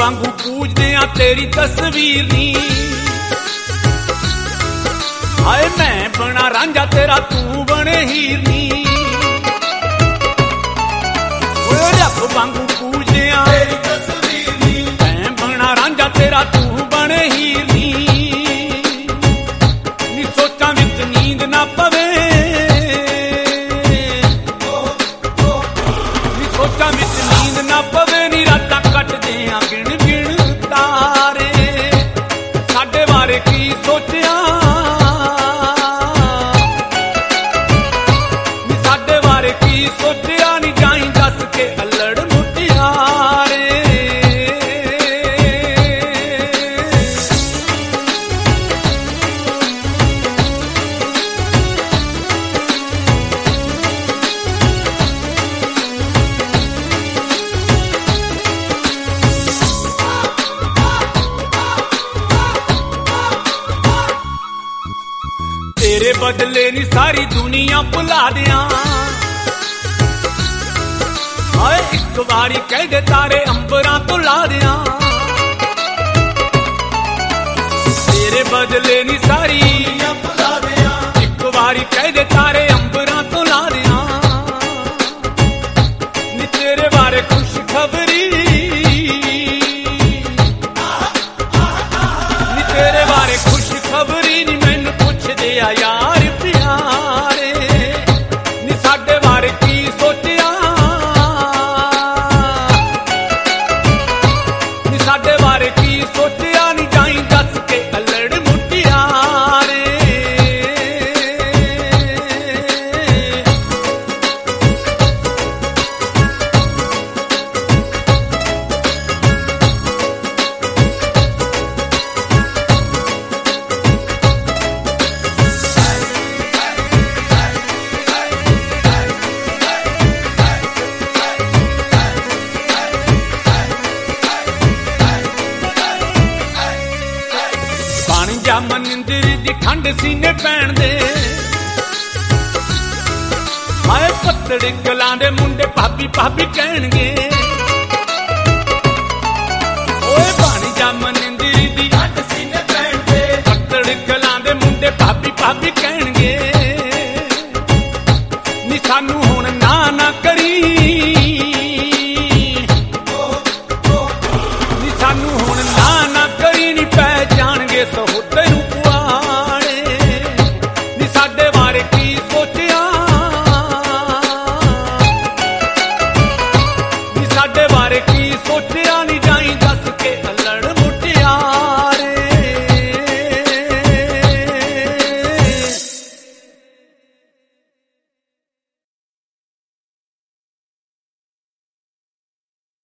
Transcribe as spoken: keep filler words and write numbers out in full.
वांगू पूजदे आ तेरी तस्वीर नी। हाय मैं बना रांझा तेरा तू बने हीर नी। रब वांगू पूजदे आ तेरी तस्वीर नी, मैं बना रांझा तेरा तू बने हीर नी। नी सोचां विच नींद ना पवे, नी सोचां विच नींद ना पवे, नी रातां कटदे आ गिण गिण तारे। साडे बारे की सोचिया, नी साडे बारे की सोचिया, नी जाई दस के अल्लड़ मुटियारे। तेरे बदले नी सारी दुनिया भुला दियां। हाय एक बारी कह दे तारे अंबरां तो ला दियां। तेरे बदले नी सारी दुनिया भुला दियां। एक बारी कह दे तारे अंबरां तो ला दियां। नी तेरे बारे खुश खबरी, नी तेरे बारे खुश खबरी, नी मैनू पुछदे आ यार प्यारे। नी साडे बारे की सोचिया, नी साडे बारे की सोचिया, नी जाई दस के अल्लड़ मुटियारे। पानी जा मनिंਦਰ दी ठंड सीने पैण दे। हाय पत्तड़ गलां दे मुंडे भाभी भाभी कहणगे। ओए पानी जा मनिंਦਰ दी ठंड सीने पैण दे, पत्तड़ गलां दे मुंडे भाभी भाभी कहणगे।